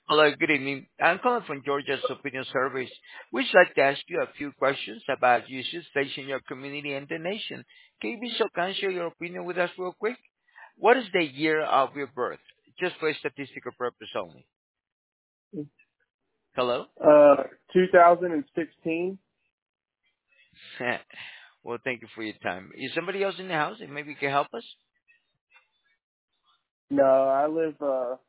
Hello, good evening. I'm calling from Georgia's Opinion Service. We'd like to ask you a few questions about issues facing your community and the nation. Can you be so kind share your opinion with us real quick? What is the year of your birth? Just for statistical purpose only. Hello? 2016. Well, thank you for your time. Is somebody else in the house and maybe you can help us? No, I live